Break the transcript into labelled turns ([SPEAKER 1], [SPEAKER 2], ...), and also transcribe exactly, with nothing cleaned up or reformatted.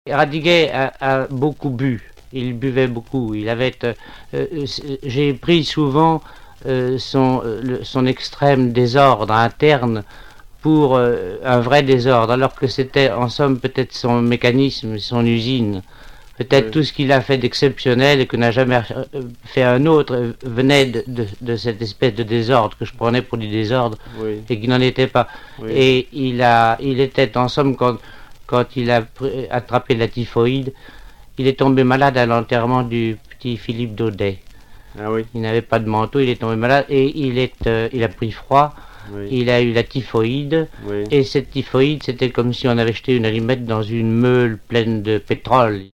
[SPEAKER 1] Radiguet a, a beaucoup bu, il buvait beaucoup, il avait, euh, euh, j'ai pris souvent euh, son, euh, le, son extrême désordre interne pour euh, un vrai désordre, alors que c'était en somme peut-être son mécanisme, son usine. Peut-être oui. Tout ce qu'il a fait d'exceptionnel et que n'a jamais fait un autre venait de, de, de cette espèce de désordre que je prenais pour du désordre oui. Et qui n'en était pas. Oui. Et il, a, il était en somme, quand, quand il a attrapé la typhoïde, il est tombé malade à l'enterrement du petit Philippe Daudet.
[SPEAKER 2] Ah oui.
[SPEAKER 1] Il n'avait pas de manteau, il est tombé malade et il, est, euh, il a pris froid. Oui. Il a eu la typhoïde, oui. Et cette typhoïde, c'était comme si on avait jeté une allumette dans une meule pleine de pétrole.